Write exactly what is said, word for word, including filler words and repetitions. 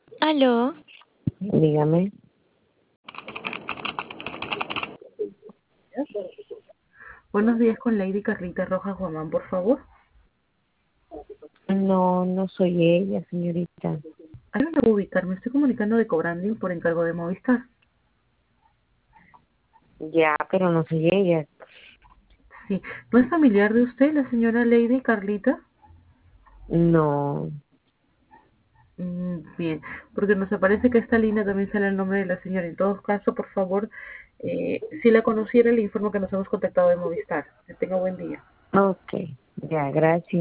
Aló, Dígame. Buenos días con Lady Carlita Rojas Guamán, por favor. No, no soy ella, señorita. ¿A dónde debo ubicar? Me estoy comunicando de Cobranding por encargo de Movistar. Ya, pero no soy ella. Sí. ¿No es familiar de usted, la señora Lady Carlita? No. Mm, bien, porque nos aparece que esta línea también sale el nombre de la señora. En todo caso, por favor, eh, si la conociera, le informo que nos hemos contactado de Movistar. Que tenga buen día. Ok, ya, gracias.